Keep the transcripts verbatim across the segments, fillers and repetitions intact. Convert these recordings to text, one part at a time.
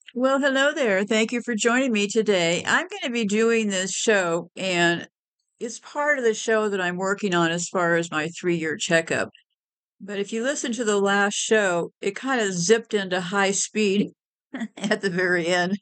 Well, hello there. Thank you for joining me today. I'm going to be doing this show, and it's part of the show that I'm working on as far as my three year checkup. But if you listen to the last show, it kind of zipped into high speed at the very end.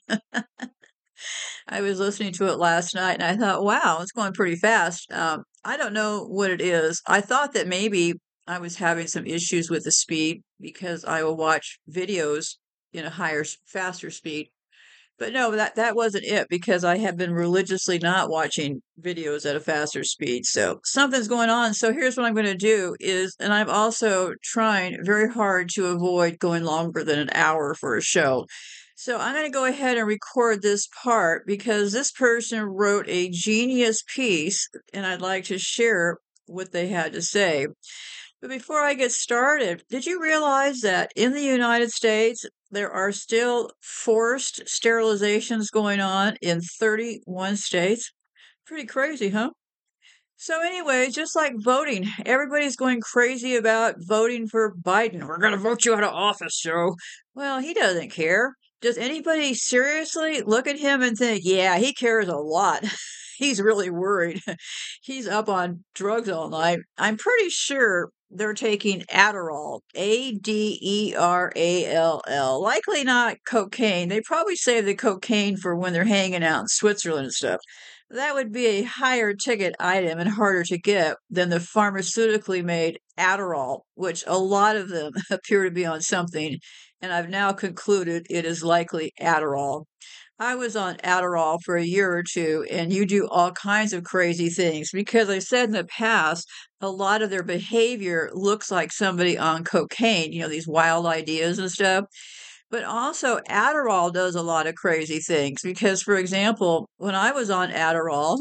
I was listening to it last night and I thought, wow, it's going pretty fast. Um, I don't know what it is. I thought that maybe I was having some issues with the speed because I will watch videos in a higher, s- faster speed. But no, that that wasn't it because I have been religiously not watching videos at a faster speed. So something's going on. So here's what I'm going to do is, and I'm also trying very hard to avoid going longer than an hour for a show. So I'm going to go ahead and record this part because this person wrote a genius piece and I'd like to share what they had to say. But before I get started, did you realize that in the United States, there are still forced sterilizations going on in thirty-one states? Pretty crazy, huh? So, anyway, just like voting, everybody's going crazy about voting for Biden. We're going to vote you out of office, Joe. Well, he doesn't care. Does anybody seriously look at him and think, yeah, he cares a lot? He's really worried. He's up on drugs all night. I'm pretty sure they're taking Adderall, A D E R A L L. Likely not cocaine. They probably save the cocaine for when they're hanging out in Switzerland and stuff. That would be a higher ticket item and harder to get than the pharmaceutically made Adderall, which a lot of them appear to be on something, and I've now concluded it is likely Adderall. I was on Adderall for a year or two, and you do all kinds of crazy things because I said in the past, a lot of their behavior looks like somebody on cocaine, you know, these wild ideas and stuff. But also, Adderall does a lot of crazy things because, for example, when I was on Adderall,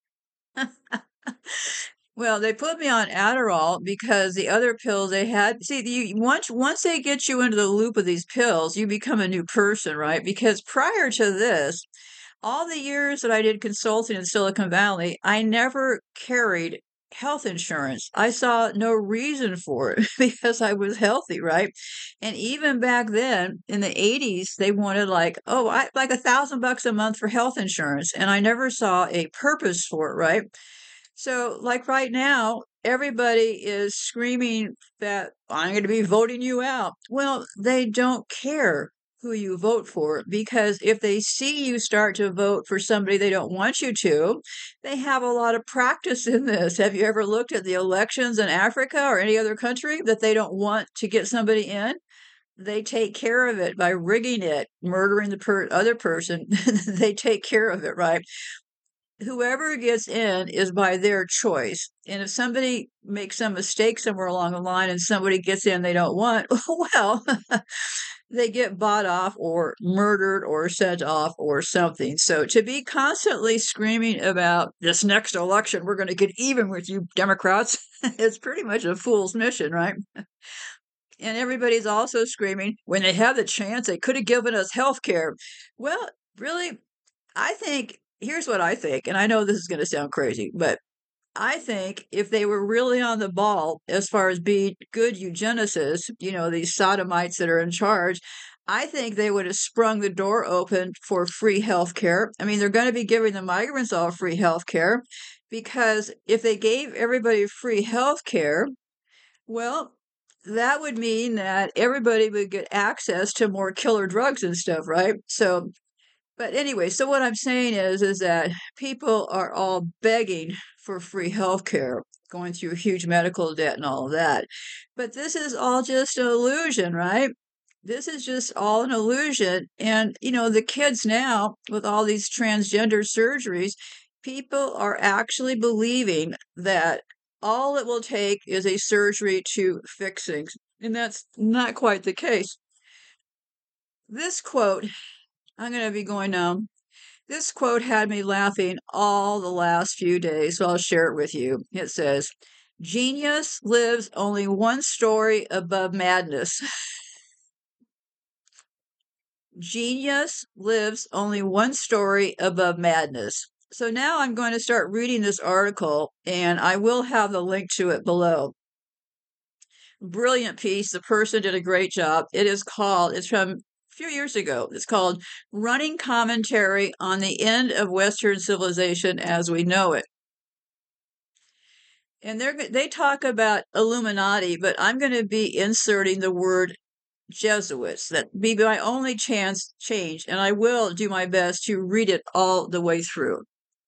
well, they put me on Adderall because the other pills they had, see, you once once they get you into the loop of these pills, you become a new person, right? Because prior to this, all the years that I did consulting in Silicon Valley, I never carried health insurance. I saw no reason for it because I was healthy, right? And even back then in the eighties, they wanted like, oh, I like a thousand bucks a month for health insurance. And I never saw a purpose for it, right? So, like right now, everybody is screaming that I'm going to be voting you out. Well, they don't care who you vote for because if they see you start to vote for somebody they don't want you to, they have a lot of practice in this. Have you ever looked at the elections in Africa or any other country that they don't want to get somebody in? They take care of it by rigging it, murdering the per- other person. They take care of it, right? Whoever gets in is by their choice. And if somebody makes some mistake somewhere along the line and somebody gets in they don't want, well, they get bought off or murdered or sent off or something. So to be constantly screaming about this next election, we're going to get even with you Democrats, it's pretty much a fool's mission, right? And everybody's also screaming when they have the chance, they could have given us health care. Well, really, I think here's what I think, and I know this is going to sound crazy, but I think if they were really on the ball as far as being good eugenicists, you know, these sodomites that are in charge, I think they would have sprung the door open for free health care. I mean, they're going to be giving the migrants all free health care because if they gave everybody free health care, well, that would mean that everybody would get access to more killer drugs and stuff, right? So but anyway, so what I'm saying is is that people are all begging for free healthcare, going through huge medical debt and all of that. But this is all just an illusion, right? This is just all an illusion. And, you know, the kids now, with all these transgender surgeries, people are actually believing that all it will take is a surgery to fix things. And that's not quite the case. This quote, I'm going to be going now. This quote had me laughing all the last few days, so I'll share it with you. It says, Genius lives only one story above madness. Genius lives only one story above madness. So now I'm going to start reading this article, and I will have the link to it below. Brilliant piece. The person did a great job. It is called, it's from few years ago. It's called Running Commentary on the End of Western Civilization as We Know It. And they're, they talk about Illuminati, but I'm going to be inserting the word Jesuits. That be my only chance change, and I will do my best to read it all the way through.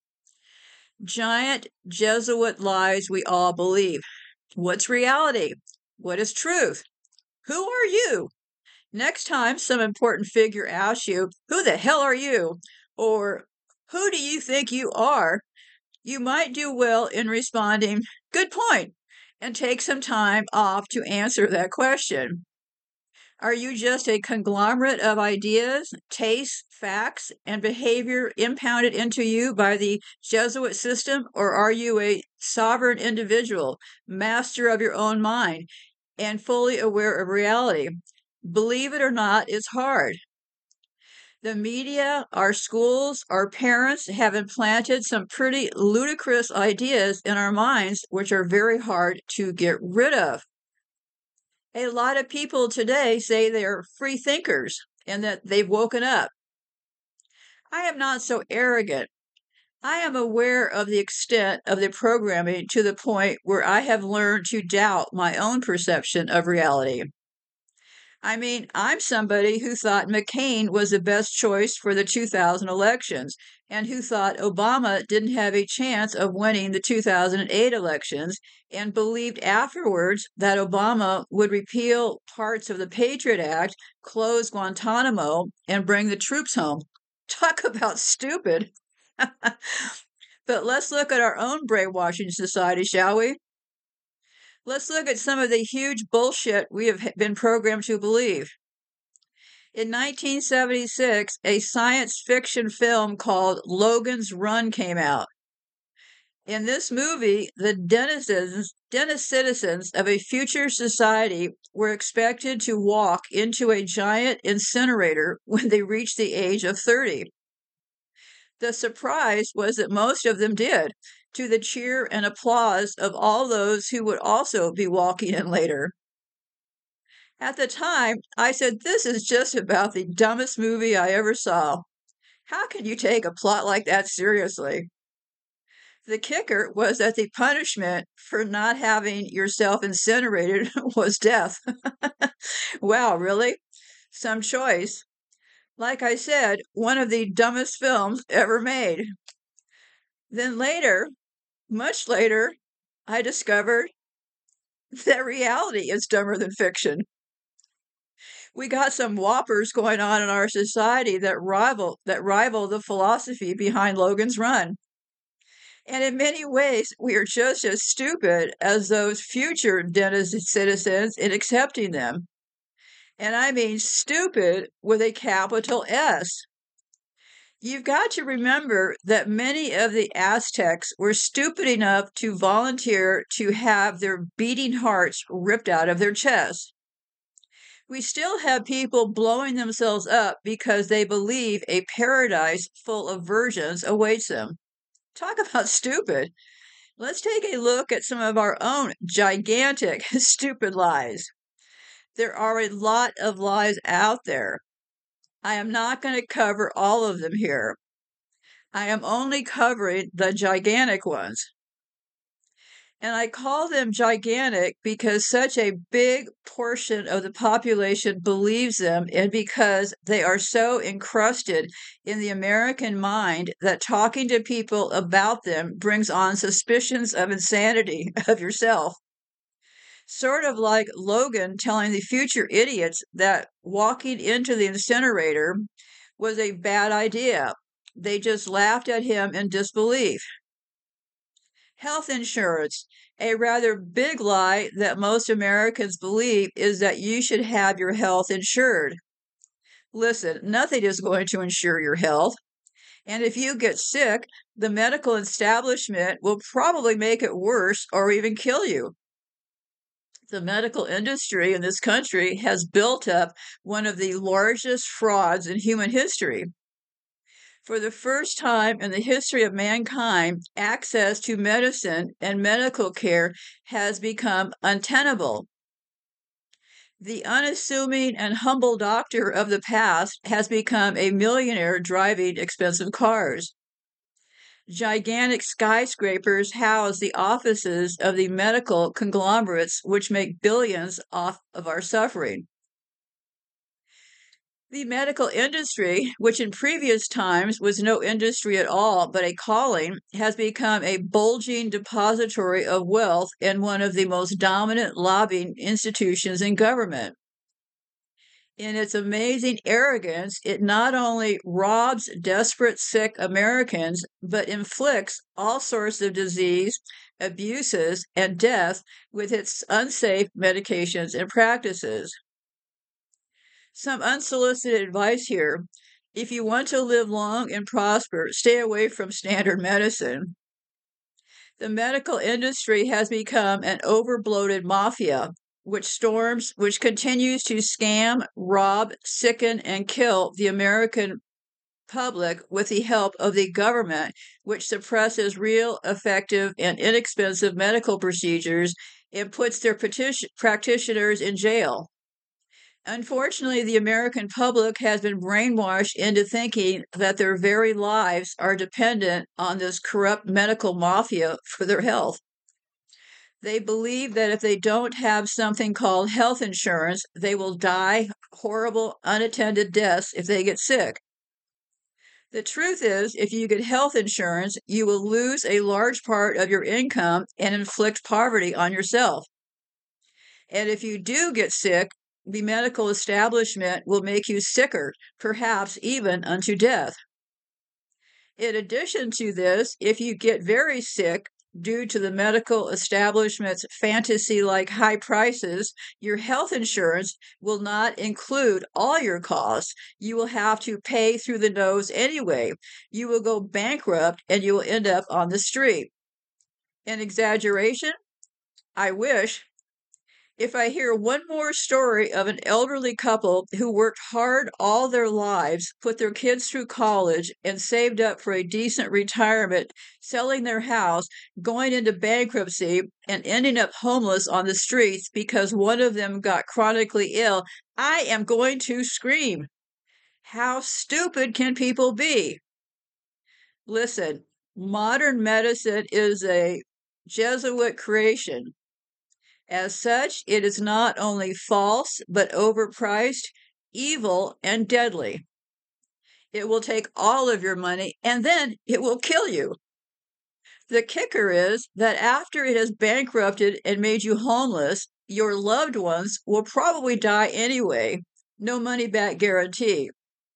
Giant Jesuit lies we all believe. What's reality? What is truth? Who are you? Next time some important figure asks you, who the hell are you? Or who do you think you are? You might do well in responding, good point, and take some time off to answer that question. Are you just a conglomerate of ideas, tastes, facts, and behavior impounded into you by the Jesuit system, or are you a sovereign individual, master of your own mind, and fully aware of reality? Believe it or not, it's hard. The media, our schools, our parents have implanted some pretty ludicrous ideas in our minds, which are very hard to get rid of. A lot of people today say they're free thinkers and that they've woken up. I am not so arrogant. I am aware of the extent of the programming to the point where I have learned to doubt my own perception of reality. I mean, I'm somebody who thought McCain was the best choice for the two thousand elections and who thought Obama didn't have a chance of winning the two thousand eight elections and believed afterwards that Obama would repeal parts of the Patriot Act, close Guantanamo, and bring the troops home. Talk about stupid. But let's look at our own brainwashing society, shall we? Let's look at some of the huge bullshit we have been programmed to believe. In nineteen seventy-six, a science fiction film called Logan's Run came out. In this movie, the denizens, denizens citizens of a future society were expected to walk into a giant incinerator when they reached the age of thirty. The surprise was that most of them did, to the cheer and applause of all those who would also be walking in later. At the time, I said, this is just about the dumbest movie I ever saw. How can you take a plot like that seriously? The kicker was that the punishment for not having yourself incinerated was death. Wow, really? Some choice. Like I said, one of the dumbest films ever made. Then later, much later, I discovered that reality is dumber than fiction. We got some whoppers going on in our society that rival that rival the philosophy behind Logan's Run. And in many ways, we are just as stupid as those future denizen citizens in accepting them. And I mean stupid with a capital S. You've got to remember that many of the Aztecs were stupid enough to volunteer to have their beating hearts ripped out of their chests. We still have people blowing themselves up because they believe a paradise full of virgins awaits them. Talk about stupid. Let's take a look at some of our own gigantic, stupid lies. There are a lot of lies out there. I am not going to cover all of them here. I am only covering the gigantic ones. And I call them gigantic because such a big portion of the population believes them, and because they are so encrusted in the American mind that talking to people about them brings on suspicions of insanity of yourself. Sort of like Logan telling the future idiots that walking into the incinerator was a bad idea. They just laughed at him in disbelief. Health insurance. A rather big lie that most Americans believe is that you should have your health insured. Listen, nothing is going to insure your health. And if you get sick, the medical establishment will probably make it worse or even kill you. The medical industry in this country has built up one of the largest frauds in human history. For the first time in the history of mankind, access to medicine and medical care has become untenable. The unassuming and humble doctor of the past has become a millionaire driving expensive cars. Gigantic skyscrapers house the offices of the medical conglomerates which make billions off of our suffering. The medical industry, which in previous times was no industry at all but a calling, has become a bulging depository of wealth and one of the most dominant lobbying institutions in government. In its amazing arrogance, it not only robs desperate, sick Americans, but inflicts all sorts of disease, abuses, and death with its unsafe medications and practices. Some unsolicited advice here. If you want to live long and prosper, stay away from standard medicine. The medical industry has become an overbloated mafia which storms, which continues to scam, rob, sicken, and kill the American public with the help of the government, which suppresses real, effective, and inexpensive medical procedures and puts their petition- practitioners in jail. Unfortunately, the American public has been brainwashed into thinking that their very lives are dependent on this corrupt medical mafia for their health. They believe that if they don't have something called health insurance, they will die horrible, unattended deaths if they get sick. The truth is, if you get health insurance, you will lose a large part of your income and inflict poverty on yourself. And if you do get sick, the medical establishment will make you sicker, perhaps even unto death. In addition to this, if you get very sick, due to the medical establishment's fantasy-like high prices, your health insurance will not include all your costs. You will have to pay through the nose anyway. You will go bankrupt and you will end up on the street. An exaggeration? I wish. If I hear one more story of an elderly couple who worked hard all their lives, put their kids through college, and saved up for a decent retirement, selling their house, going into bankruptcy, and ending up homeless on the streets because one of them got chronically ill, I am going to scream. How stupid can people be? Listen, modern medicine is a Jesuit creation. As such, it is not only false, but overpriced, evil, and deadly. It will take all of your money and then it will kill you. The kicker is that after it has bankrupted and made you homeless, your loved ones will probably die anyway. No money back guarantee.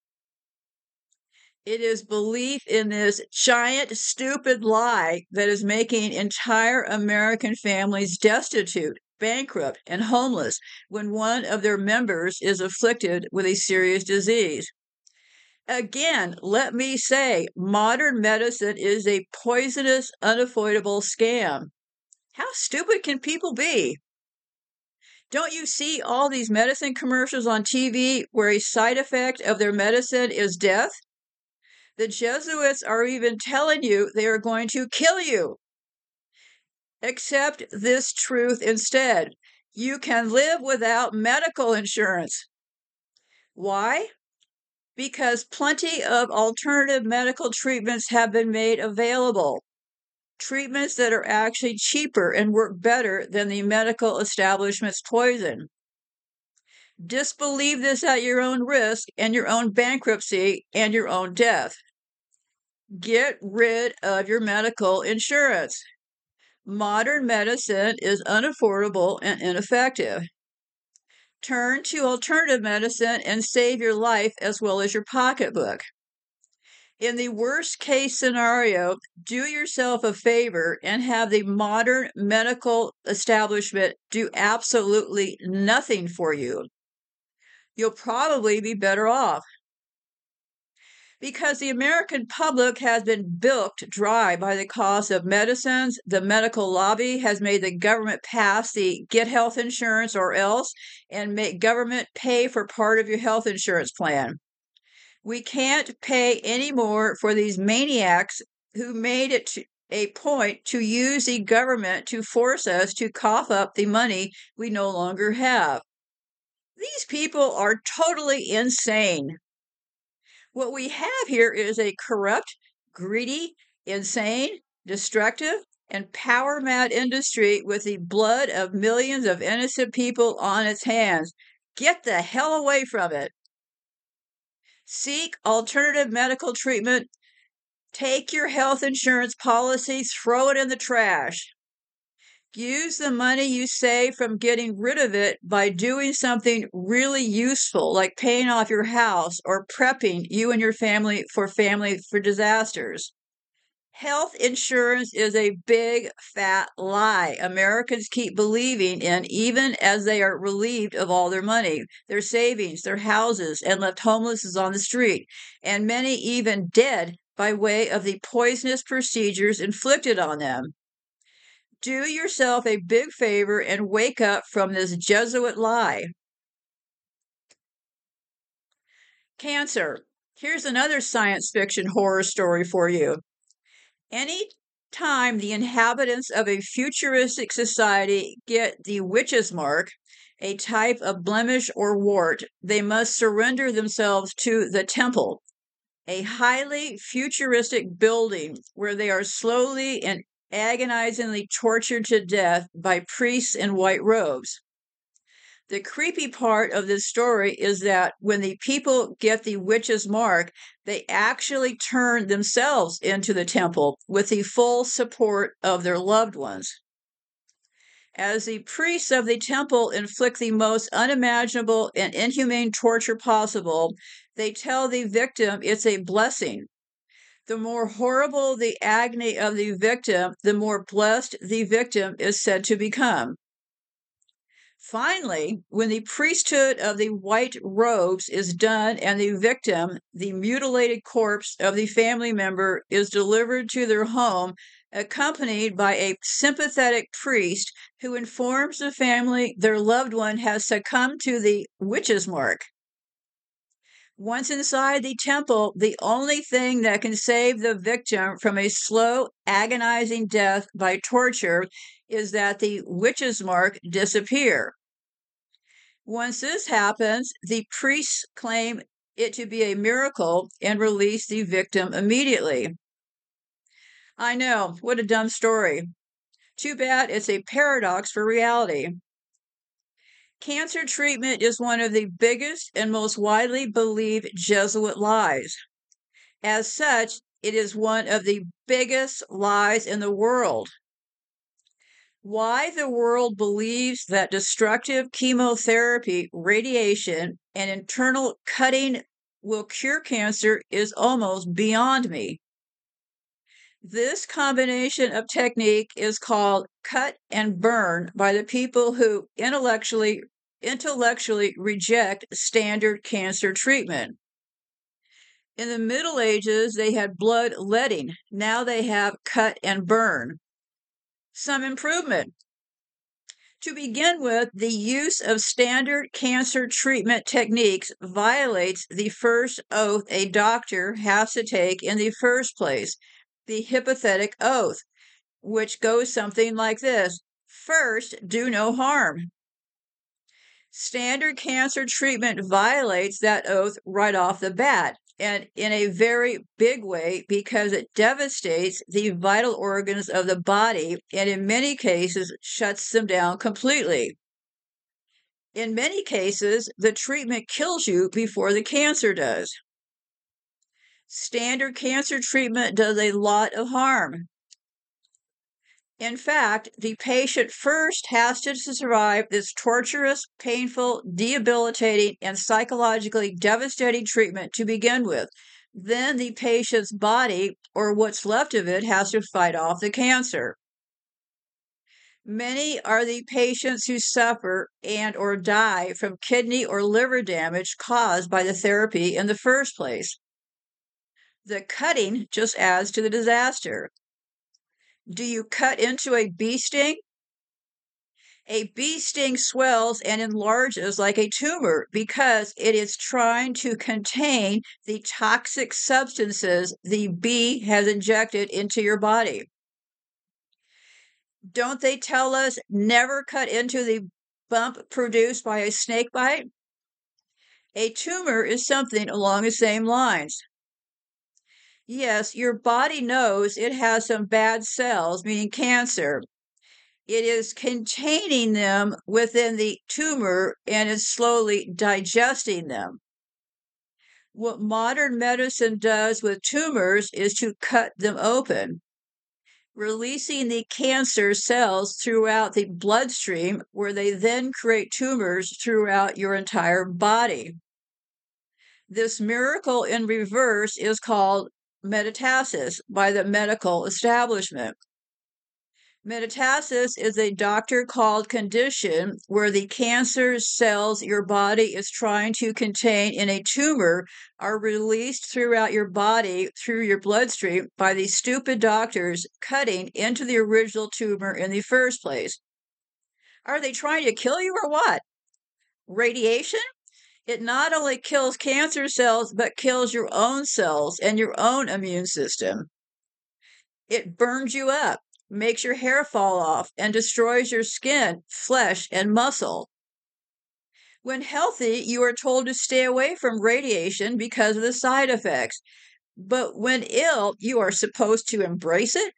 It is belief in this giant, stupid lie that is making entire American families destitute, bankrupt, and homeless when one of their members is afflicted with a serious disease. Again, let me say, modern medicine is a poisonous, unavoidable scam. How stupid can people be? Don't you see all these medicine commercials on T V where a side effect of their medicine is death? The Jesuits are even telling you they are going to kill you. Accept this truth instead. You can live without medical insurance. Why? Because plenty of alternative medical treatments have been made available. Treatments that are actually cheaper and work better than the medical establishment's poison. Disbelieve this at your own risk and your own bankruptcy and your own death. Get rid of your medical insurance. Modern medicine is unaffordable and ineffective. Turn to alternative medicine and save your life as well as your pocketbook. In the worst case scenario, do yourself a favor and have the modern medical establishment do absolutely nothing for you. You'll probably be better off. Because the American public has been bilked dry by the cost of medicines, the medical lobby has made the government pass the get health insurance or else and make government pay for part of your health insurance plan. We can't pay any more for these maniacs who made it to a point to use the government to force us to cough up the money we no longer have. These people are totally insane. What we have here is a corrupt, greedy, insane, destructive, and power mad industry with the blood of millions of innocent people on its hands. Get the hell away from it. Seek alternative medical treatment. Take your health insurance policy, throw it in the trash. Use the money you save from getting rid of it by doing something really useful, like paying off your house or prepping you and your family for family for disasters. Health insurance is a big fat lie Americans keep believing in, even as they are relieved of all their money, their savings, their houses, and left homeless on the street, and many even dead by way of the poisonous procedures inflicted on them. Do yourself a big favor and wake up from this Jesuit lie. Cancer. Here's another science fiction horror story for you. Any time the inhabitants of a futuristic society get the witch's mark, a type of blemish or wart, they must surrender themselves to the temple, a highly futuristic building where they are slowly and agonizingly tortured to death by priests in white robes. The creepy part of this story is that when the people get the witch's mark, they actually turn themselves into the temple with the full support of their loved ones. As the priests of the temple inflict the most unimaginable and inhumane torture possible, they tell the victim it's a blessing. The more horrible the agony of the victim, the more blessed the victim is said to become. Finally, when the priesthood of the white robes is done and the victim, the mutilated corpse of the family member, is delivered to their home, accompanied by a sympathetic priest who informs the family their loved one has succumbed to the witch's mark. Once inside the temple, the only thing that can save the victim from a slow, agonizing death by torture is that the witch's mark disappear. Once this happens, the priests claim it to be a miracle and release the victim immediately. I know, what a dumb story. Too bad it's a paradox for reality. Cancer treatment is one of the biggest and most widely believed Jesuit lies. As such, it is one of the biggest lies in the world. Why the world believes that destructive chemotherapy, radiation, and internal cutting will cure cancer is almost beyond me. This combination of technique is called cut and burn by the people who intellectually intellectually reject standard cancer treatment. In the Middle Ages, they had bloodletting. Now they have cut and burn. Some improvement. To begin with, the use of standard cancer treatment techniques violates the first oath a doctor has to take in the first place, the Hippocratic Oath, which goes something like this: first, do no harm. Standard cancer treatment violates that oath right off the bat, and in a very big way, because it devastates the vital organs of the body and in many cases shuts them down completely. In many cases, the treatment kills you before the cancer does. Standard cancer treatment does a lot of harm. In fact, the patient first has to survive this torturous, painful, debilitating, and psychologically devastating treatment to begin with. Then the patient's body, or what's left of it, has to fight off the cancer. Many are the patients who suffer and or die from kidney or liver damage caused by the therapy in the first place. The cutting just adds to the disaster. Do you cut into a bee sting? A bee sting swells and enlarges like a tumor because it is trying to contain the toxic substances the bee has injected into your body. Don't they tell us never cut into the bump produced by a snake bite? A tumor is something along the same lines. Yes, your body knows it has some bad cells, meaning cancer. It is containing them within the tumor and is slowly digesting them. What modern medicine does with tumors is to cut them open, releasing the cancer cells throughout the bloodstream, where they then create tumors throughout your entire body. This miracle in reverse is called metastasis by the medical establishment. Metastasis is a doctor-called condition where the cancer cells your body is trying to contain in a tumor are released throughout your body through your bloodstream by these stupid doctors cutting into the original tumor in the first place. Are they trying to kill you or what? Radiation? It not only kills cancer cells, but kills your own cells and your own immune system. It burns you up, makes your hair fall off, and destroys your skin, flesh, and muscle. When healthy, you are told to stay away from radiation because of the side effects. But when ill, you are supposed to embrace it?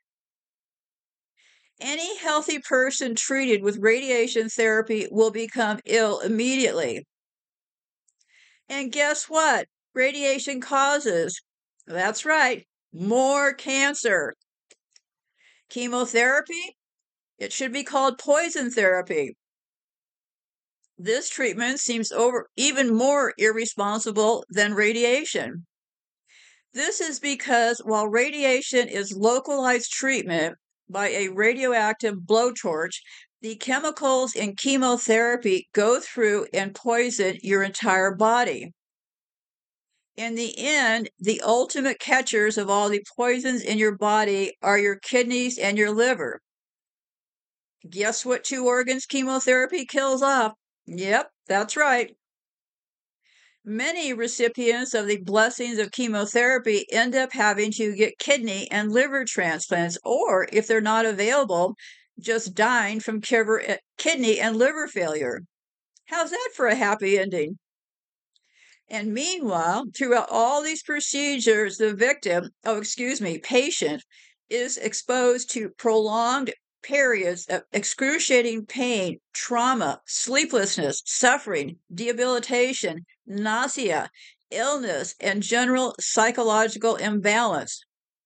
Any healthy person treated with radiation therapy will become ill immediately. And guess what? Radiation causes, that's right, more cancer. Chemotherapy? It should be called poison therapy. This treatment seems over even more irresponsible than radiation. This is because while radiation is localized treatment by a radioactive blowtorch, the chemicals in chemotherapy go through and poison your entire body. In the end, the ultimate catchers of all the poisons in your body are your kidneys and your liver. Guess what two organs chemotherapy kills off? Yep, that's right. Many recipients of the blessings of chemotherapy end up having to get kidney and liver transplants, or if they're not available, just dying from kidney and liver failure. How's that for a happy ending? And meanwhile, throughout all these procedures, the victim, oh, excuse me, patient, is exposed to prolonged periods of excruciating pain, trauma, sleeplessness, suffering, debilitation, nausea, illness, and general psychological imbalance.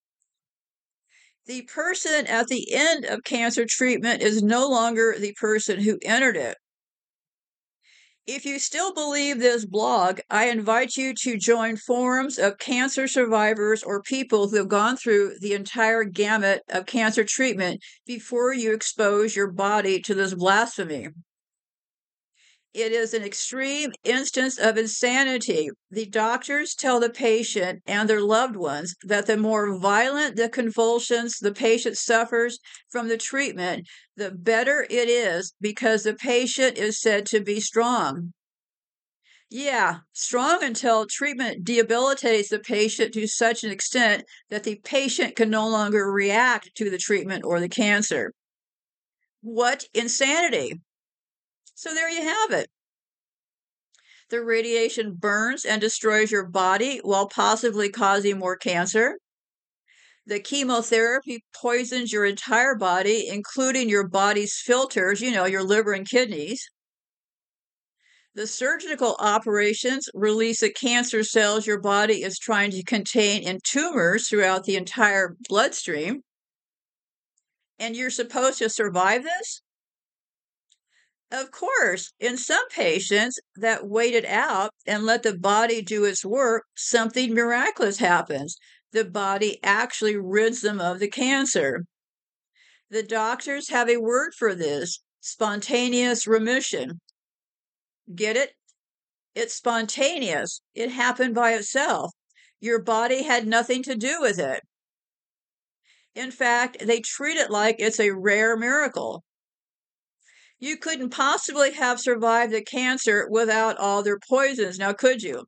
The person at the end of cancer treatment is no longer the person who entered it. If you still believe this blog, I invite you to join forums of cancer survivors or people who have gone through the entire gamut of cancer treatment before you expose your body to this blasphemy. It is an extreme instance of insanity. The doctors tell the patient and their loved ones that the more violent the convulsions the patient suffers from the treatment, the better it is because the patient is said to be strong. Yeah, strong until treatment debilitates the patient to such an extent that the patient can no longer react to the treatment or the cancer. What insanity! So there you have it. The radiation burns and destroys your body while possibly causing more cancer. The chemotherapy poisons your entire body, including your body's filters, you know, your liver and kidneys. The surgical operations release the cancer cells your body is trying to contain in tumors throughout the entire bloodstream. And you're supposed to survive this? Of course, in some patients that wait it out and let the body do its work, something miraculous happens. The body actually rids them of the cancer. The doctors have a word for this: spontaneous remission. Get it? It's spontaneous. It happened by itself. Your body had nothing to do with it. In fact, they treat it like it's a rare miracle. You couldn't possibly have survived the cancer without all their poisons, now could you?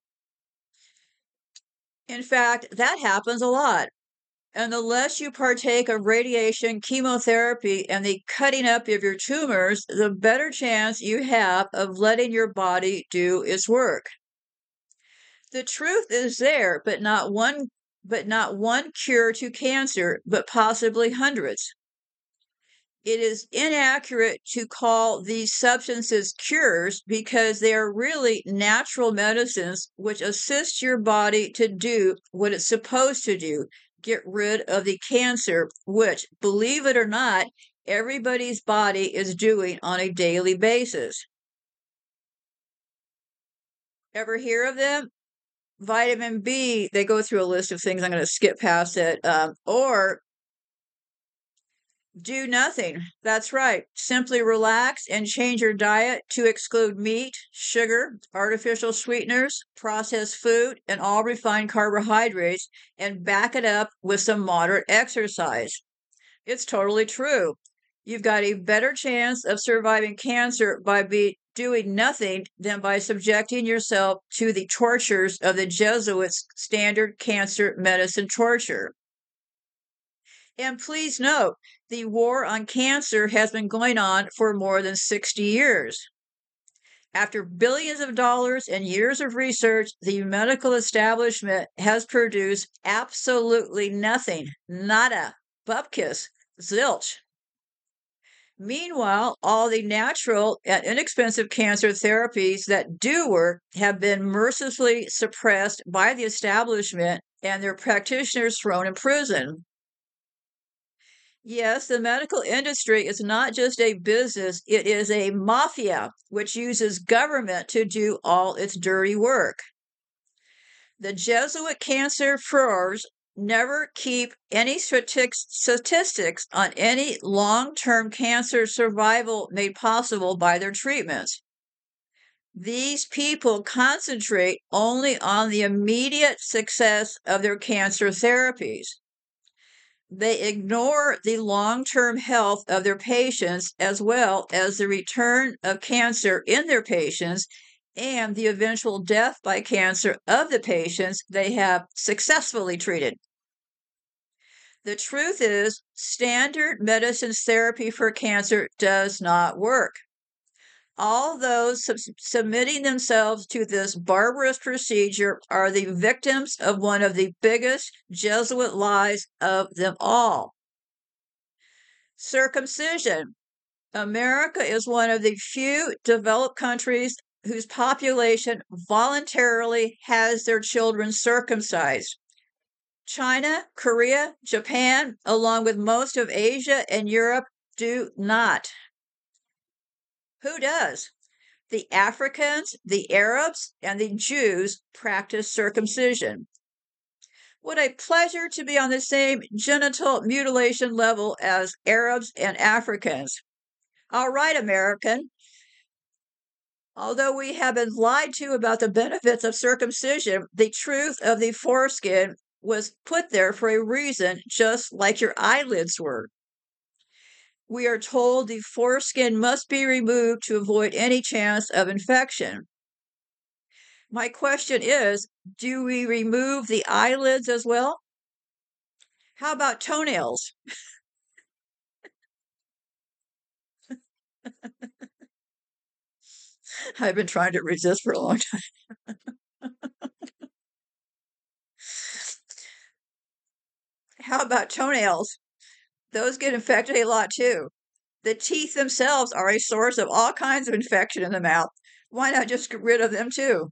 In fact, that happens a lot. And the less you partake of radiation, chemotherapy, and the cutting up of your tumors, the better chance you have of letting your body do its work. The truth is there, but not one but not one cure to cancer, but possibly hundreds. It is inaccurate to call these substances cures because they are really natural medicines which assist your body to do what it's supposed to do, get rid of the cancer, which, believe it or not, everybody's body is doing on a daily basis. Ever hear of them? Vitamin B, they go through a list of things. I'm going to skip past it. Um, or do nothing. That's right. Simply relax and change your diet to exclude meat, sugar, artificial sweeteners, processed food, and all refined carbohydrates, and back it up with some moderate exercise. It's totally true. You've got a better chance of surviving cancer by be doing nothing than by subjecting yourself to the tortures of the Jesuits' standard cancer medicine torture. And please note, the war on cancer has been going on for more than sixty years. After billions of dollars and years of research, the medical establishment has produced absolutely nothing. Nada. Bupkis. Zilch. Meanwhile, all the natural and inexpensive cancer therapies that do work have been mercilessly suppressed by the establishment and their practitioners thrown in prison. Yes, the medical industry is not just a business, it is a mafia which uses government to do all its dirty work. The Jesuit cancer furors never keep any statistics on any long-term cancer survival made possible by their treatments. These people concentrate only on the immediate success of their cancer therapies. They ignore the long-term health of their patients as well as the return of cancer in their patients and the eventual death by cancer of the patients they have successfully treated. The truth is, standard medicine's therapy for cancer does not work. All those sub- submitting themselves to this barbarous procedure are the victims of one of the biggest Jesuit lies of them all. Circumcision. America is one of the few developed countries whose population voluntarily has their children circumcised. China, Korea, Japan, along with most of Asia and Europe, do not. Who does? The Africans, the Arabs, and the Jews practice circumcision. What a pleasure to be on the same genital mutilation level as Arabs and Africans. All right, American. Although we have been lied to about the benefits of circumcision, the truth of the foreskin was put there for a reason, just like your eyelids were. We are told the foreskin must be removed to avoid any chance of infection. My question is, do we remove the eyelids as well? How about toenails? I've been trying to resist for a long time. How about toenails? Those get infected a lot too. The teeth themselves are a source of all kinds of infection in the mouth. Why not just get rid of them too?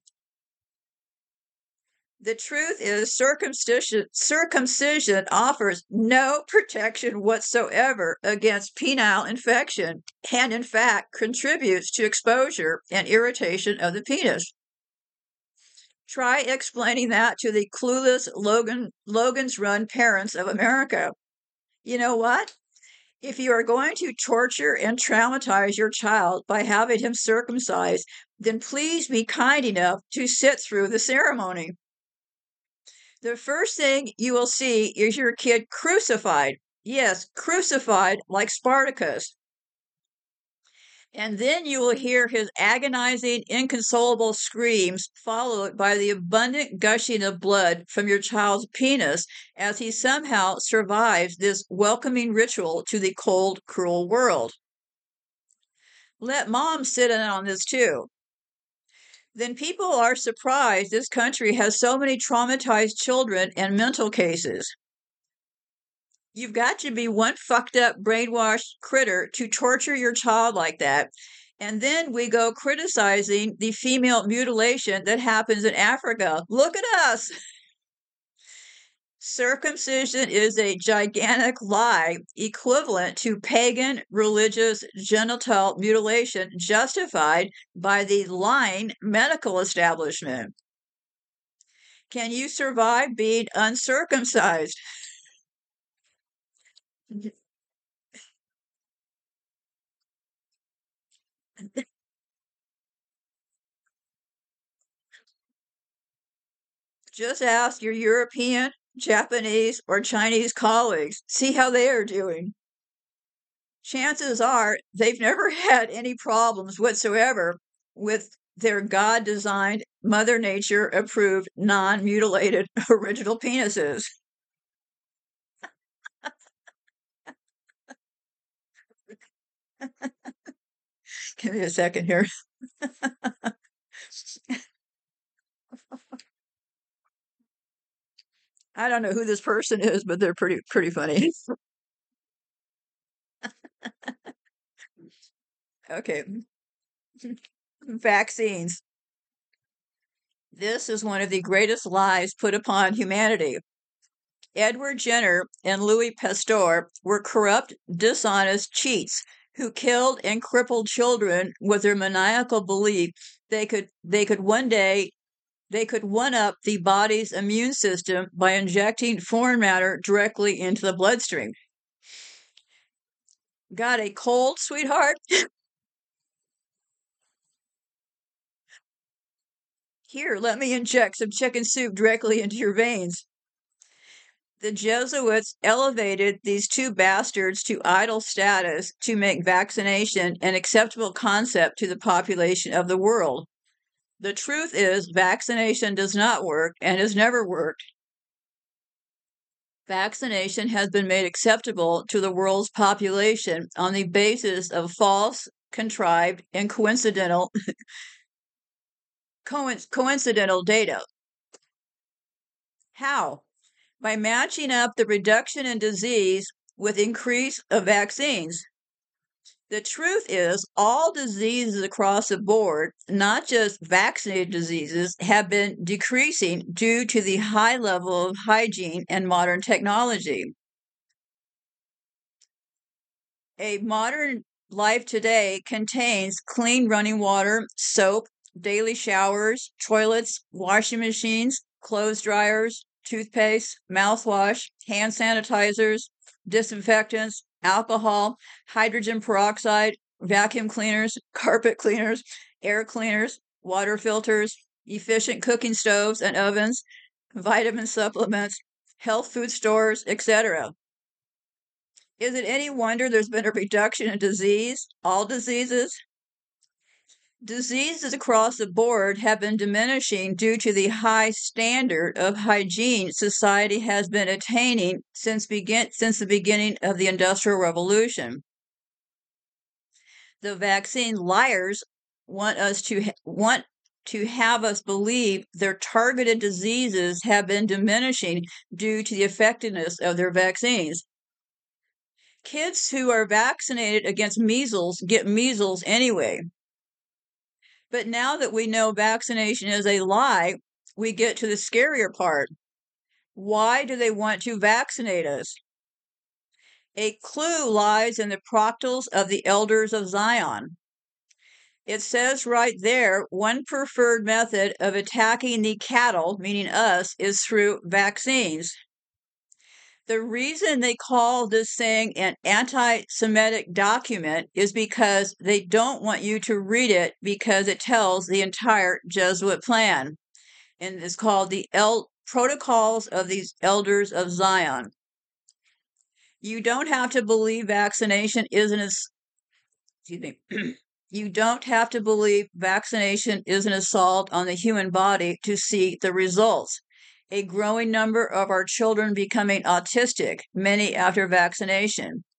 The truth is, circumcision, circumcision offers no protection whatsoever against penile infection and, in fact, contributes to exposure and irritation of the penis. Try explaining that to the clueless Logan, Logan's Run parents of America. You know what? If you are going to torture and traumatize your child by having him circumcised, then please be kind enough to sit through the ceremony. The first thing you will see is your kid crucified. Yes, crucified like Spartacus. And then you will hear his agonizing, inconsolable screams, followed by the abundant gushing of blood from your child's penis as he somehow survives this welcoming ritual to the cold, cruel world. Let mom sit in on this too. then people are surprised this country has so many traumatized children and mental cases. You've got to be one fucked up, brainwashed critter to torture your child like that. And then we go criticizing the female mutilation that happens in Africa. Look at us. Circumcision is a gigantic lie equivalent to pagan religious genital mutilation justified by the lying medical establishment. Can you survive being uncircumcised? Just ask your European, Japanese, or Chinese colleagues. See how they are doing. Chances are they've never had any problems whatsoever with their God-designed, Mother Nature-approved, non-mutilated original penises. Give me a second here. I don't know who this person is, but they're pretty pretty funny. Okay. Vaccines. This is one of the greatest lies put upon humanity. Edward Jenner and Louis Pasteur were corrupt, dishonest cheats who killed and crippled children with their maniacal belief they could they could one day they could one up the body's immune system by injecting foreign matter directly into the bloodstream. Got a cold, sweetheart? Here, let me inject some chicken soup directly into your veins. The Jesuits elevated these two bastards to idol status to make vaccination an acceptable concept to the population of the world. The truth is, vaccination does not work and has never worked. Vaccination has been made acceptable to the world's population on the basis of false, contrived, and coincidental coincidental data. How? By matching up the reduction in disease with increase of vaccines. The truth is, all diseases across the board, not just vaccinated diseases, have been decreasing due to the high level of hygiene and modern technology. A modern life today contains clean running water, soap, daily showers, toilets, washing machines, clothes dryers, toothpaste, mouthwash, hand sanitizers, disinfectants, alcohol, hydrogen peroxide, vacuum cleaners, carpet cleaners, air cleaners, water filters, efficient cooking stoves and ovens, vitamin supplements, health food stores, et cetera. Is it any wonder there's been a reduction in disease, all diseases? Diseases across the board have been diminishing due to the high standard of hygiene society has been attaining since begin since the beginning of the Industrial Revolution. The vaccine liars want us to ha- want to have us believe their targeted diseases have been diminishing due to the effectiveness of their vaccines. Kids who are vaccinated against measles get measles anyway. But now that we know vaccination is a lie, we get to the scarier part. Why do they want to vaccinate us? A clue lies in the proctals of the elders of Zion. It says right there, one preferred method of attacking the cattle, meaning us, is through vaccines. The reason they call this thing an anti-Semitic document is because they don't want you to read it because it tells the entire Jesuit plan. And it's called the El- Protocols of these Elders of Zion. You don't have to believe vaccination isn't as, excuse me, you don't have to believe vaccination is an assault on the human body to see the results. A growing number of our children becoming autistic, many after vaccination.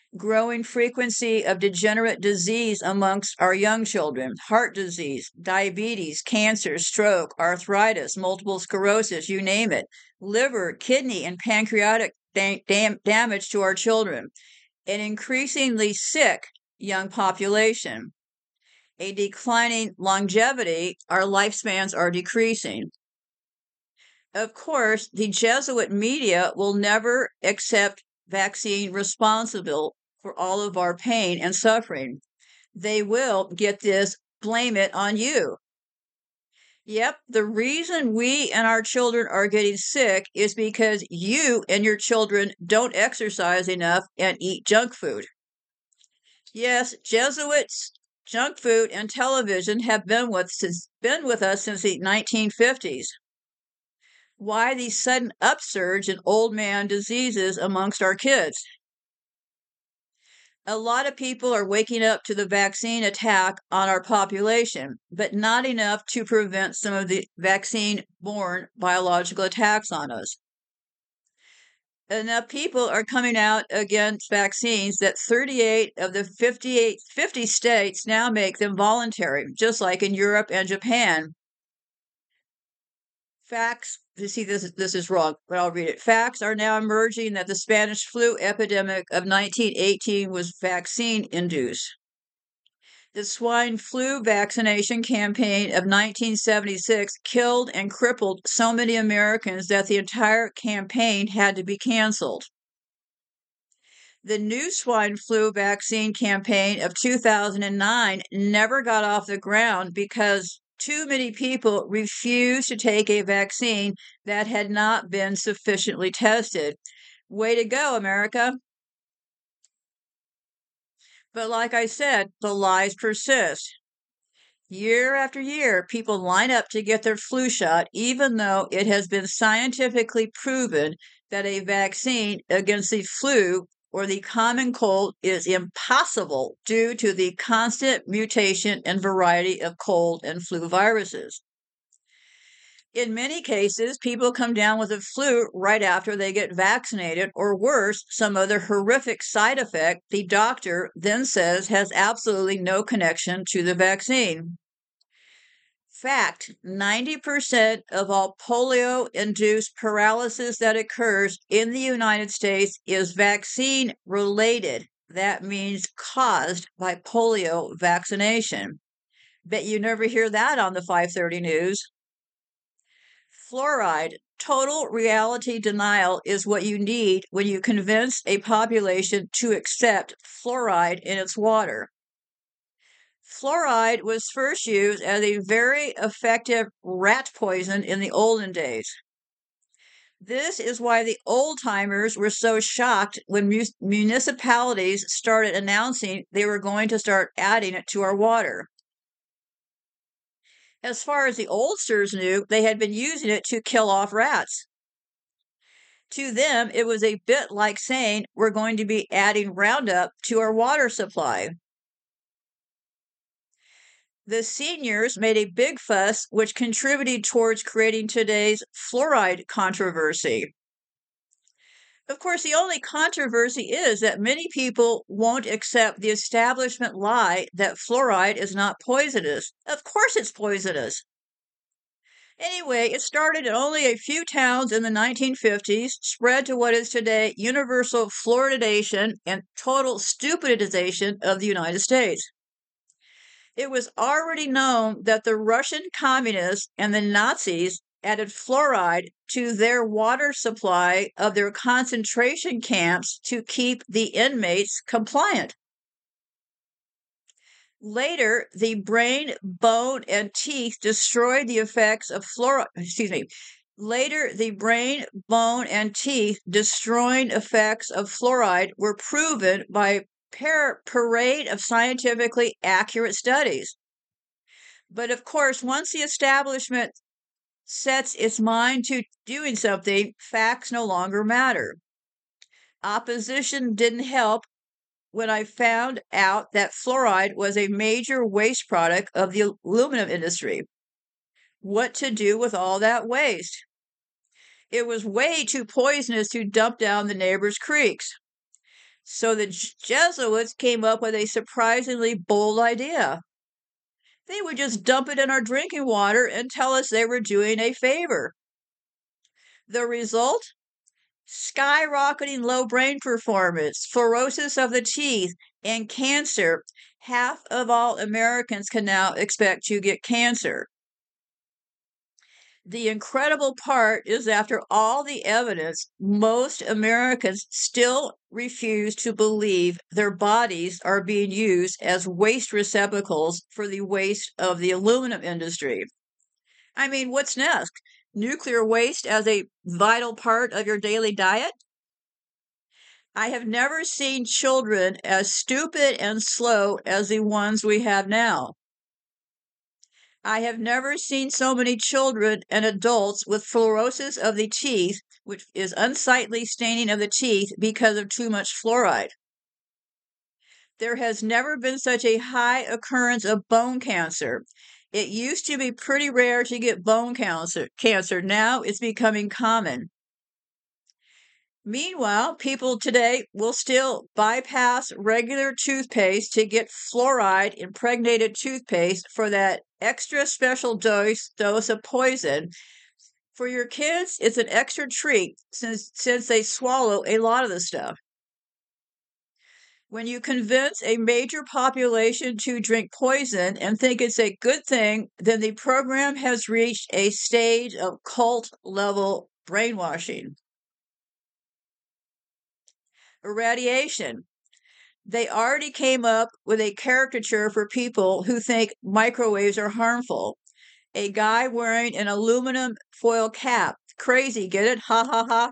growing frequency of degenerate disease amongst our young children, heart disease, diabetes, cancer, stroke, arthritis, multiple sclerosis, you name it, liver, kidney, and pancreatic dam- dam- damage to our children, an increasingly sick young population, a declining longevity, our lifespans are decreasing. Of course, the Jesuit media will never accept vaccine responsible for all of our pain and suffering. They will, get this, blame it on you. Yep, the reason we and our children are getting sick is because you and your children don't exercise enough and eat junk food. Yes, Jesuits, junk food, and television have been with, since, been with us since the nineteen fifties. Why the sudden upsurge in old man diseases amongst our kids? A lot of people are waking up to the vaccine attack on our population, but not enough to prevent some of the vaccine borne biological attacks on us. Enough people are coming out against vaccines that thirty-eight of the fifty-eight, fifty states now make them voluntary, just like in Europe and Japan. Facts, you see, this, this is wrong, but I'll read it. Facts are now emerging that the Spanish flu epidemic of nineteen eighteen was vaccine induced. The swine flu vaccination campaign of nineteen seventy-six killed and crippled so many Americans that the entire campaign had to be canceled. The new swine flu vaccine campaign of two thousand nine never got off the ground because too many people refused to take a vaccine that had not been sufficiently tested. Way to go, America. But like I said, the lies persist. Year after year, people line up to get their flu shot, even though it has been scientifically proven that a vaccine against the flu or the common cold is impossible due to the constant mutation and variety of cold and flu viruses. In many cases, people come down with the flu right after they get vaccinated, or worse, some other horrific side effect the doctor then says has absolutely no connection to the vaccine. Fact, ninety percent of all polio-induced paralysis that occurs in the United States is vaccine-related. That means caused by polio vaccination. Bet you never hear that on the five thirty news. Fluoride, total reality denial, is what you need when you convince a population to accept fluoride in its water. Fluoride was first used as a very effective rat poison in the olden days. This is why the old-timers were so shocked when mu- municipalities started announcing they were going to start adding it to our water. As far as the oldsters knew, they had been using it to kill off rats. To them, it was a bit like saying we're going to be adding Roundup to our water supply. The seniors made a big fuss, which contributed towards creating today's fluoride controversy. Of course, the only controversy is that many people won't accept the establishment lie that fluoride is not poisonous. Of course it's poisonous. Anyway, it started in only a few towns in the nineteen fifties, spread to what is today universal fluoridation and total stupidization of the United States. It was already known that the Russian communists and the Nazis added fluoride to their water supply of their concentration camps to keep the inmates compliant. Later, the brain, bone, and teeth destroyed the effects of fluoride. Excuse me. Later, the brain, bone, and teeth destroying effects of fluoride were proven by par- parade of scientifically accurate studies. But of course, once the establishment sets its mind to doing something, facts no longer matter. Opposition didn't help when I found out that fluoride was a major waste product of the aluminum industry. What to do with all that waste? It was way too poisonous to dump down the neighbors' creeks. So the Jesuits came up with a surprisingly bold idea. They would just dump it in our drinking water and tell us they were doing a favor. The result? Skyrocketing low brain performance, fluorosis of the teeth, and cancer. Half of all Americans can now expect to get cancer. The incredible part is, after all the evidence, most Americans still refuse to believe their bodies are being used as waste receptacles for the waste of the aluminum industry. I mean, what's next? Nuclear waste as a vital part of your daily diet? I have never seen children as stupid and slow as the ones we have now. I have never seen so many children and adults with fluorosis of the teeth, which is unsightly staining of the teeth because of too much fluoride. There has never been such a high occurrence of bone cancer. It used to be pretty rare to get bone cancer. Cancer. Now it's becoming common. Meanwhile, people today will still bypass regular toothpaste to get fluoride impregnated toothpaste for that extra special dose dose of poison. For your kids, it's an extra treat since since they swallow a lot of the stuff. When you convince a major population to drink poison and think it's a good thing, then the program has reached a stage of cult level brainwashing. Irradiation. They already came up with a caricature for people who think microwaves are harmful. A guy wearing an aluminum foil cap. Crazy, get it? Ha ha ha.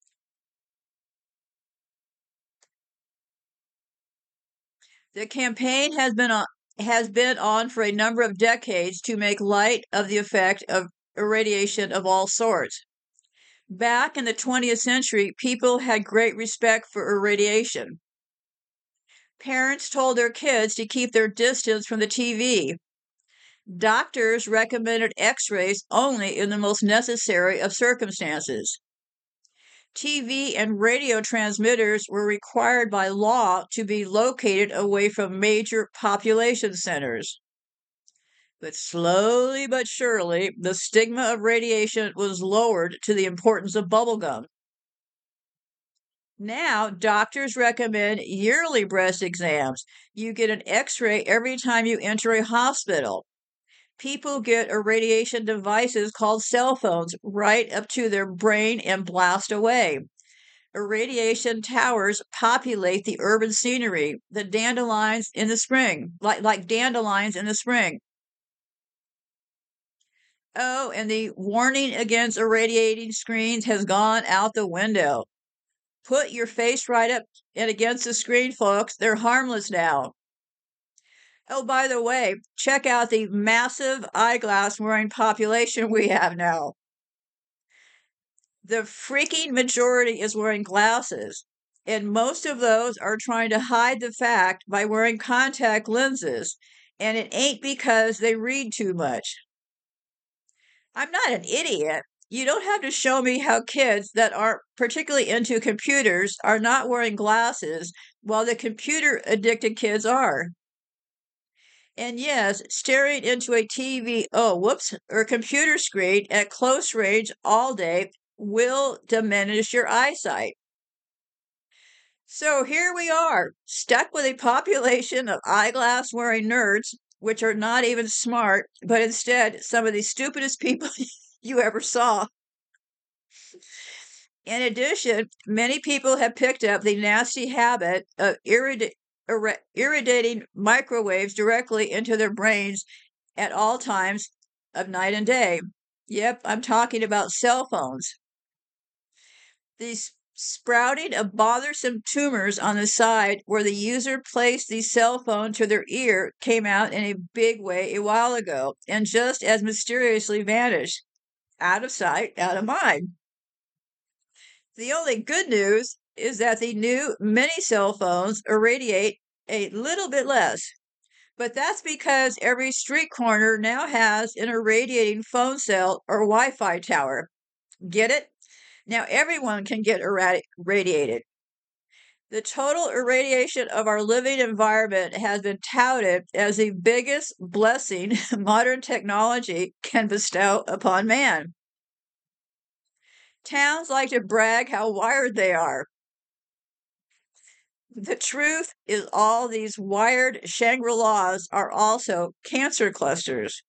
The campaign has been on has been on for a number of decades to make light of the effect of irradiation of all sorts. Back in the twentieth century, people had great respect for irradiation. Parents told their kids to keep their distance from the T V. Doctors recommended x-rays only in the most necessary of circumstances. T V and radio transmitters were required by law to be located away from major population centers. But slowly but surely, the stigma of radiation was lowered to the importance of bubblegum. Now, doctors recommend yearly breast exams. You get an x-ray every time you enter a hospital. People get irradiation devices called cell phones right up to their brain and blast away. Irradiation towers populate the urban scenery, the dandelions in the spring, like, like dandelions in the spring. Oh, and the warning against irradiating screens has gone out the window. Put your face right up and against the screen, folks. They're harmless now. Oh, by the way, check out the massive eyeglass wearing population we have now. The freaking majority is wearing glasses, and most of those are trying to hide the fact by wearing contact lenses, and it ain't because they read too much. I'm not an idiot. You don't have to show me how kids that aren't particularly into computers are not wearing glasses while the computer addicted kids are. And yes, staring into a T V, oh, whoops, or computer screen at close range all day will diminish your eyesight. So here we are, stuck with a population of eyeglass wearing nerds, which are not even smart, but instead some of the stupidest people you ever saw. In addition, many people have picked up the nasty habit of irritating irradiating microwaves directly into their brains at all times of night and day. Yep, I'm talking about cell phones. These sprouting of bothersome tumors on the side where the user placed the cell phone to their ear came out in a big way a while ago and just as mysteriously vanished. Out of sight, out of mind. The only good news is that the new mini cell phones irradiate a little bit less. But that's because every street corner now has an irradiating phone cell or Wi-Fi tower. Get it? Now everyone can get irradiated. The total irradiation of our living environment has been touted as the biggest blessing modern technology can bestow upon man. Towns like to brag how wired they are. The truth is, all these wired Shangri-Las are also cancer clusters.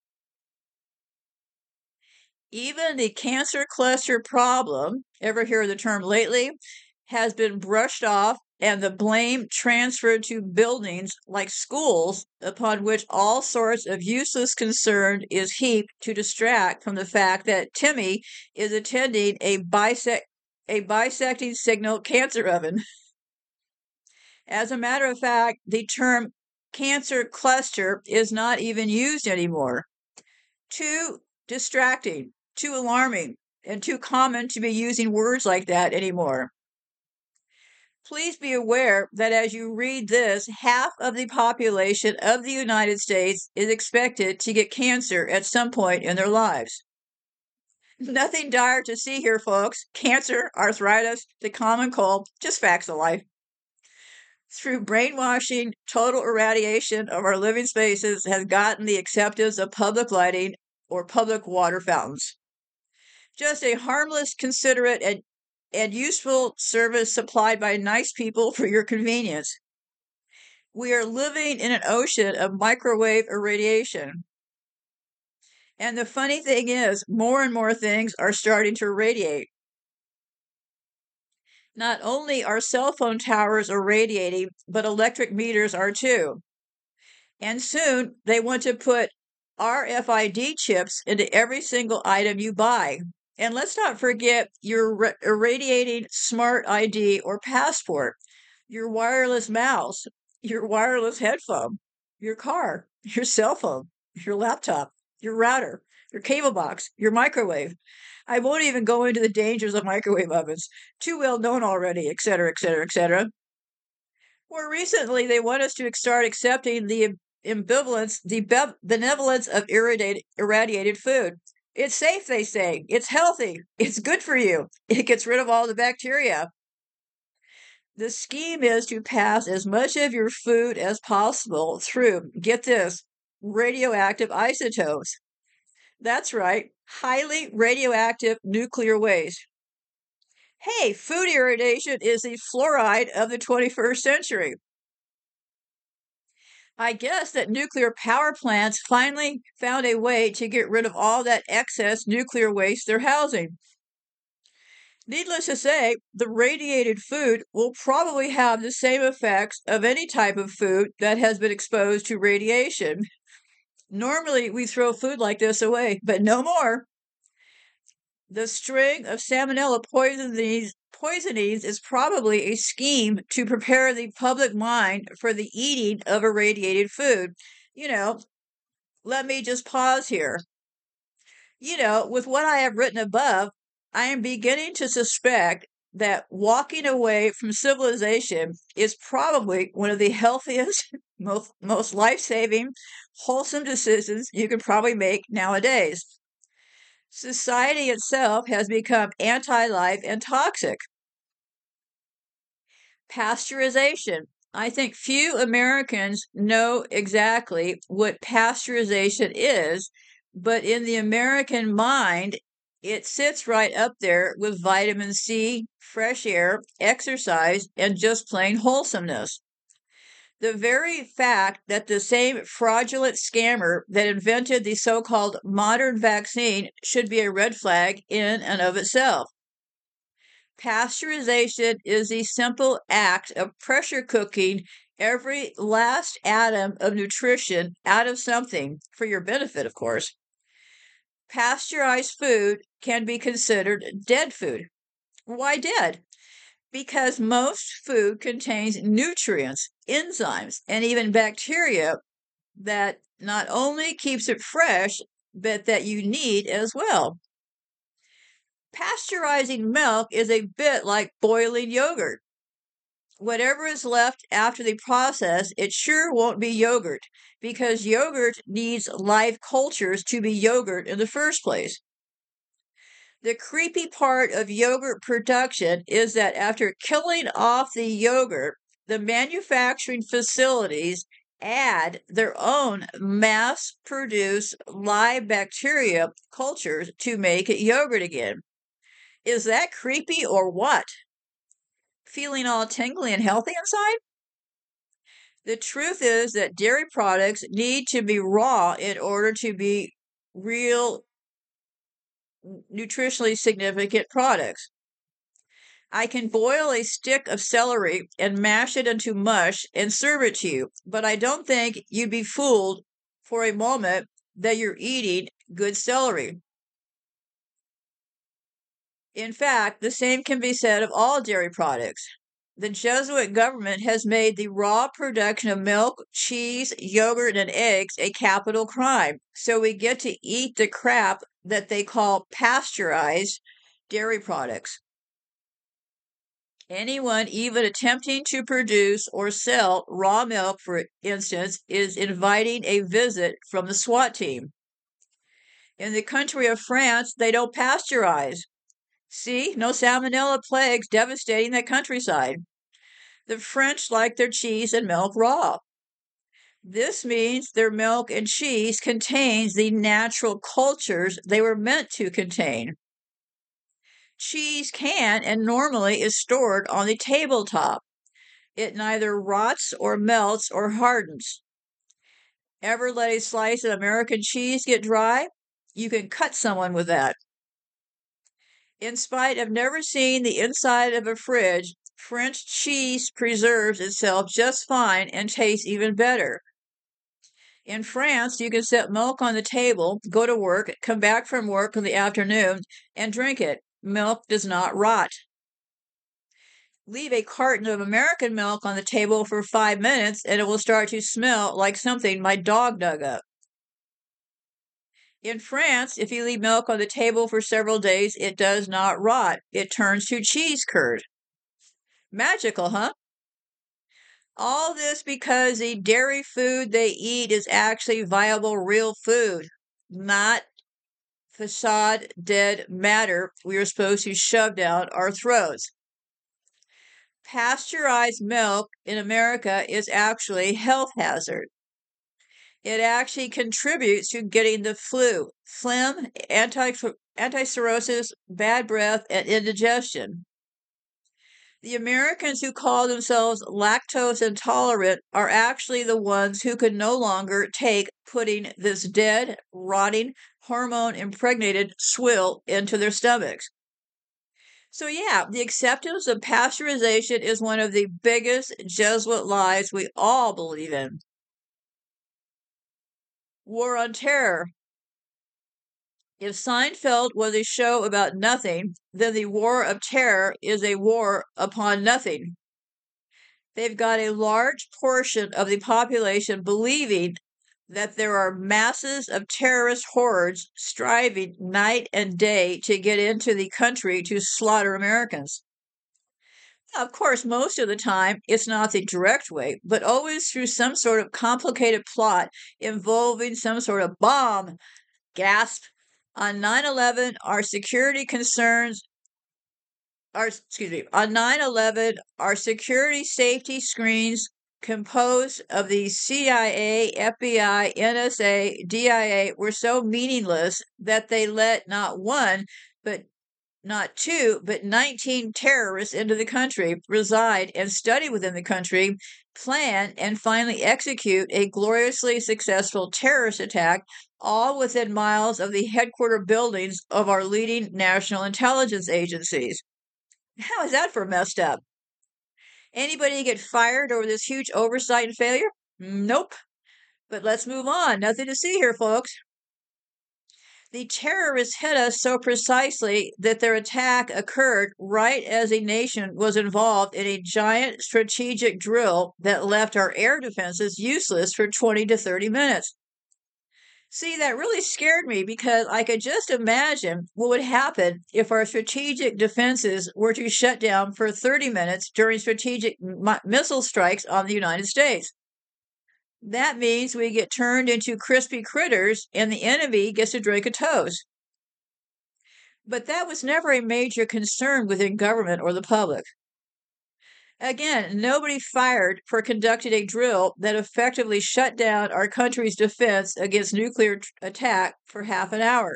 Even the cancer cluster problem, ever hear the term lately, has been brushed off and the blame transferred to buildings like schools, upon which all sorts of useless concern is heaped to distract from the fact that Timmy is attending a bisect a bisecting signal cancer oven. As a matter of fact, the term cancer cluster is not even used anymore. Too distracting, too alarming, and too common to be using words like that anymore. Please be aware that as you read this, half of the population of the United States is expected to get cancer at some point in their lives. Nothing dire to see here, folks. Cancer, arthritis, the common cold, just facts of life. Through brainwashing, total irradiation of our living spaces has gotten the acceptance of public lighting or public water fountains. Just a harmless, considerate, and, and useful service supplied by nice people for your convenience. We are living in an ocean of microwave irradiation. And the funny thing is, more and more things are starting to irradiate. Not only are cell phone towers irradiating, but electric meters are too. And soon they want to put R F I D chips into every single item you buy. And let's not forget your re- irradiating smart I D or passport, your wireless mouse, your wireless headphone, your car, your cell phone, your laptop, your router, your cable box, your microwave. I won't even go into the dangers of microwave ovens, too well known already, et cetera, et cetera, et cetera. More recently, they want us to start accepting the ambivalence, the bev- benevolence of irradiated, irradiated food. It's safe, they say. It's healthy. It's good for you. It gets rid of all the bacteria. The scheme is to pass as much of your food as possible through, get this, radioactive isotopes. That's right, highly radioactive nuclear waste. Hey, food irradiation is the fluoride of the twenty-first century. I guess that nuclear power plants finally found a way to get rid of all that excess nuclear waste they're housing. Needless to say, the radiated food will probably have the same effects of any type of food that has been exposed to radiation. Normally, we throw food like this away, but no more. The string of salmonella poisonings, poisonings is probably a scheme to prepare the public mind for the eating of irradiated food. You know, let me just pause here. You know, with what I have written above, I am beginning to suspect that walking away from civilization is probably one of the healthiest, most, most life saving, wholesome decisions you can probably make nowadays. Society itself has become anti life and toxic. Pasteurization. I think few Americans know exactly what pasteurization is, but in the American mind, it sits right up there with vitamin C, fresh air, exercise, and just plain wholesomeness. The very fact that the same fraudulent scammer that invented the so called modern vaccine should be a red flag in and of itself. Pasteurization is the simple act of pressure cooking every last atom of nutrition out of something, for your benefit, of course. Pasteurized food can be considered dead food. Why dead? Because most food contains nutrients, enzymes, and even bacteria that not only keeps it fresh, but that you need as well. Pasteurizing milk is a bit like boiling yogurt. Whatever is left after the process, it sure won't be yogurt, because yogurt needs live cultures to be yogurt in the first place. The creepy part of yogurt production is that after killing off the yogurt, the manufacturing facilities add their own mass produced live bacteria cultures to make it yogurt again. Is that creepy or what? Feeling all tingly and healthy inside? The truth is that dairy products need to be raw in order to be real nutritionally significant products. I can boil a stick of celery and mash it into mush and serve it to you, but I don't think you'd be fooled for a moment that you're eating good celery. In fact, the same can be said of all dairy products. The Jesuit government has made the raw production of milk, cheese, yogurt, and eggs a capital crime, so we get to eat the crap that they call pasteurized dairy products. Anyone even attempting to produce or sell raw milk, for instance, is inviting a visit from the SWAT team. In the country of France, they don't pasteurize. See, no salmonella plagues devastating that countryside. The French like their cheese and milk raw. This means their milk and cheese contains the natural cultures they were meant to contain. Cheese can and normally is stored on the tabletop. It neither rots or melts or hardens. Ever let a slice of American cheese get dry? You can cut someone with that. In spite of never seeing the inside of a fridge, French cheese preserves itself just fine and tastes even better. In France, you can set milk on the table, go to work, come back from work in the afternoon, and drink it. Milk does not rot. Leave a carton of American milk on the table for five minutes and it will start to smell like something my dog dug up. In France, if you leave milk on the table for several days, it does not rot. It turns to cheese curd. Magical, huh? All this because the dairy food they eat is actually viable real food, not facade dead matter we are supposed to shove down our throats. Pasteurized milk in America is actually a health hazard. It actually contributes to getting the flu, phlegm, anti anti-cirrhosis, bad breath, and indigestion. The Americans who call themselves lactose intolerant are actually the ones who could no longer take putting this dead, rotting, hormone-impregnated swill into their stomachs. So yeah, the acceptance of pasteurization is one of the biggest Jesuit lies we all believe in. War on Terror. If Seinfeld was a show about nothing, then the War of Terror is a war upon nothing. They've got a large portion of the population believing that there are masses of terrorist hordes striving night and day to get into the country to slaughter Americans. Of course, most of the time, it's not the direct way, but always through some sort of complicated plot involving some sort of bomb. Gasp. On nine eleven, our security concerns, our, excuse me, on nine eleven, our security safety screens composed of the C I A, F B I, N S A, D I A were so meaningless that they let not one, but not two, but nineteen terrorists into the country, reside and study within the country, plan and finally execute a gloriously successful terrorist attack, all within miles of the headquarter buildings of our leading national intelligence agencies. How is that for messed up? Anybody get fired over this huge oversight and failure? Nope. But let's move on. Nothing to see here, folks. The terrorists hit us so precisely that their attack occurred right as a nation was involved in a giant strategic drill that left our air defenses useless for twenty to thirty minutes. See, that really scared me because I could just imagine what would happen if our strategic defenses were to shut down for thirty minutes during strategic m- missile strikes on the United States. That means we get turned into crispy critters and the enemy gets to drink a toast. But that was never a major concern within government or the public. Again, nobody fired for conducting a drill that effectively shut down our country's defense against nuclear t- attack for half an hour.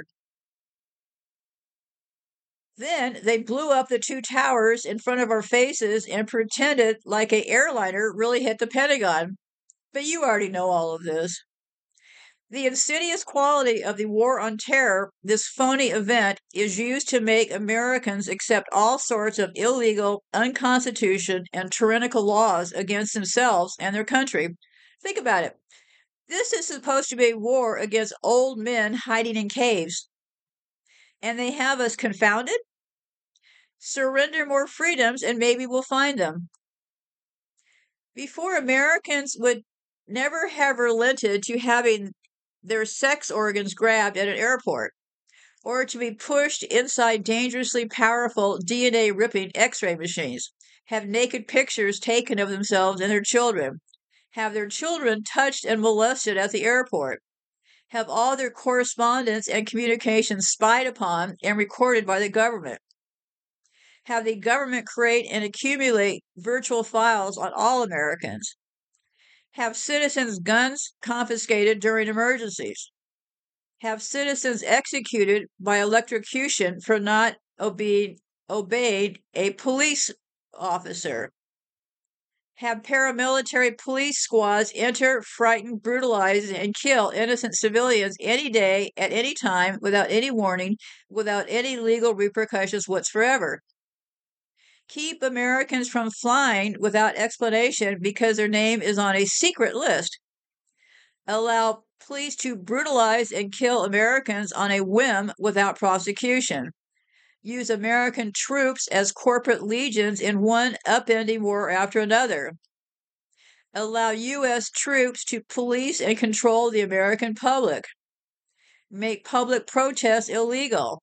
Then they blew up the two towers in front of our faces and pretended like a airliner really hit the Pentagon. But you already know all of this. The insidious quality of the war on terror, this phony event, is used to make Americans accept all sorts of illegal, unconstitutional, and tyrannical laws against themselves and their country. Think about it. This is supposed to be a war against old men hiding in caves. And they have us confounded? Surrender more freedoms and maybe we'll find them. Before, Americans would never have relented to having their sex organs grabbed at an airport, or to be pushed inside dangerously powerful D N A ripping x ray machines, have naked pictures taken of themselves and their children, have their children touched and molested at the airport, have all their correspondence and communications spied upon and recorded by the government, have the government create and accumulate virtual files on all Americans, have citizens' guns confiscated during emergencies, have citizens executed by electrocution for not obeying obeyed a police officer, have paramilitary police squads enter, frighten, brutalize, and kill innocent civilians any day, at any time, without any warning, without any legal repercussions whatsoever. Keep Americans from flying without explanation because their name is on a secret list. Allow police to brutalize and kill Americans on a whim without prosecution. Use American troops as corporate legions in one upending war after another. Allow U S troops to police and control the American public. Make public protests illegal.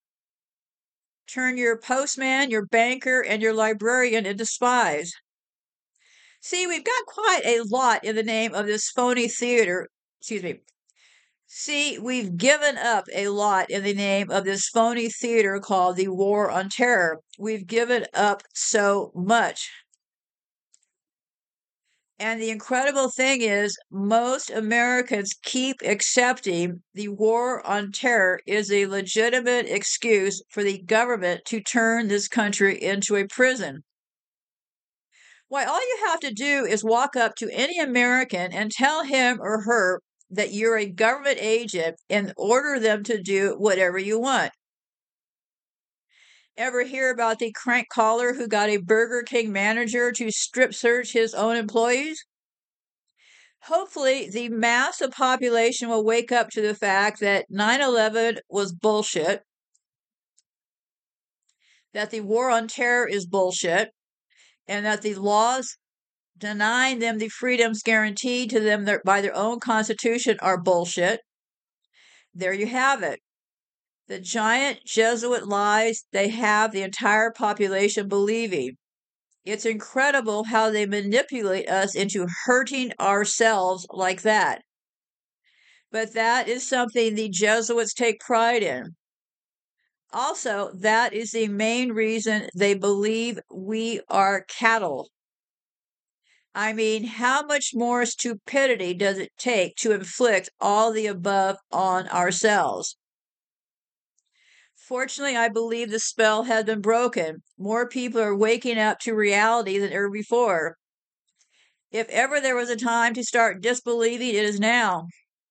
Turn your postman, your banker, and your librarian into spies. See, we've got quite a lot in the name of this phony theater. Excuse me. See, we've given up a lot in the name of this phony theater called the War on Terror. We've given up so much. And the incredible thing is, most Americans keep accepting the war on terror is a legitimate excuse for the government to turn this country into a prison. Why, all you have to do is walk up to any American and tell him or her that you're a government agent and order them to do whatever you want. Ever hear about the crank caller who got a Burger King manager to strip search his own employees? Hopefully, the mass of population will wake up to the fact that nine eleven was bullshit, that the war on terror is bullshit, and that the laws denying them the freedoms guaranteed to them by their own constitution are bullshit. There you have it. The giant Jesuit lies they have the entire population believing. It's incredible how they manipulate us into hurting ourselves like that. But that is something the Jesuits take pride in. Also, that is the main reason they believe we are cattle. I mean, how much more stupidity does it take to inflict all the above on ourselves? Fortunately, I believe the spell has been broken. More people are waking up to reality than ever before. If ever there was a time to start disbelieving, it is now.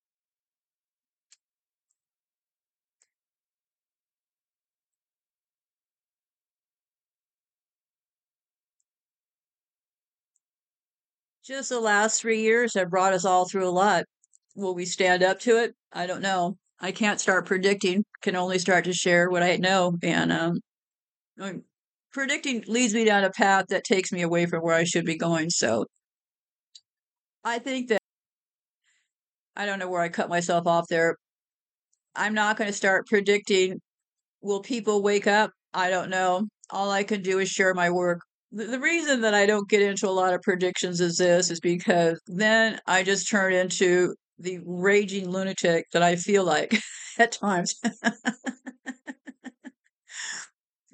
Just the last three years have brought us all through a lot. Will we stand up to it? I don't know. I can't start predicting, can only start to share what I know. And um, um, predicting leads me down a path that takes me away from where I should be going. So I think that I don't know where I cut myself off there. I'm not going to start predicting. Will people wake up? I don't know. All I can do is share my work. The, the reason that I don't get into a lot of predictions is this is because then I just turn into the raging lunatic that I feel like at times.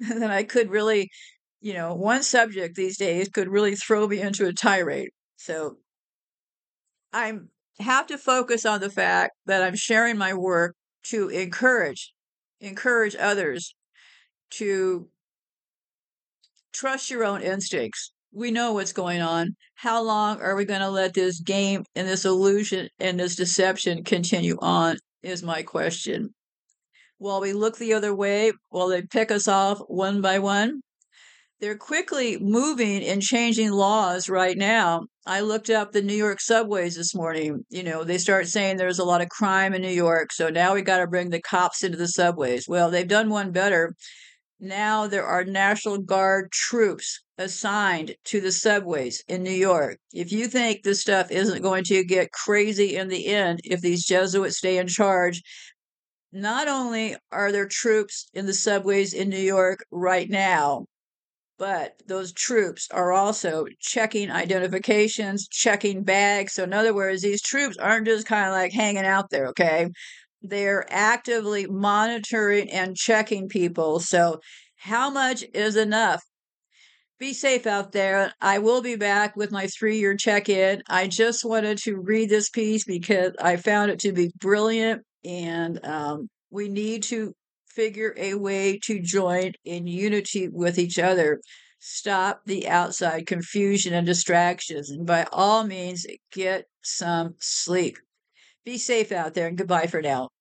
then I could really, you know, one subject these days could really throw me into a tirade. So I have to focus on the fact that I'm sharing my work to encourage, encourage others to trust your own instincts. We know what's going on. How long are we going to let this game and this illusion and this deception continue on? Is my question. While we look the other way, while they pick us off one by one, they're quickly moving and changing laws right now. I looked up the New York subways this morning. You know, they start saying there's a lot of crime in New York, so now we got to bring the cops into the subways. Well, they've done one better. Now there are National Guard troops assigned to the subways in New York. If you think this stuff isn't going to get crazy in the end, if these Jesuits stay in charge, not only are there troops in the subways in New York right now, but those troops are also checking identifications, checking bags. So, in other words, these troops aren't just kind of like hanging out there, okay? They're actively monitoring and checking people. So, how much is enough? Be safe out there. I will be back with my three year check in. I just wanted to read this piece because I found it to be brilliant, and um, we need to figure a way to join in unity with each other. Stop the outside confusion and distractions, and by all means, get some sleep. Be safe out there, and goodbye for now.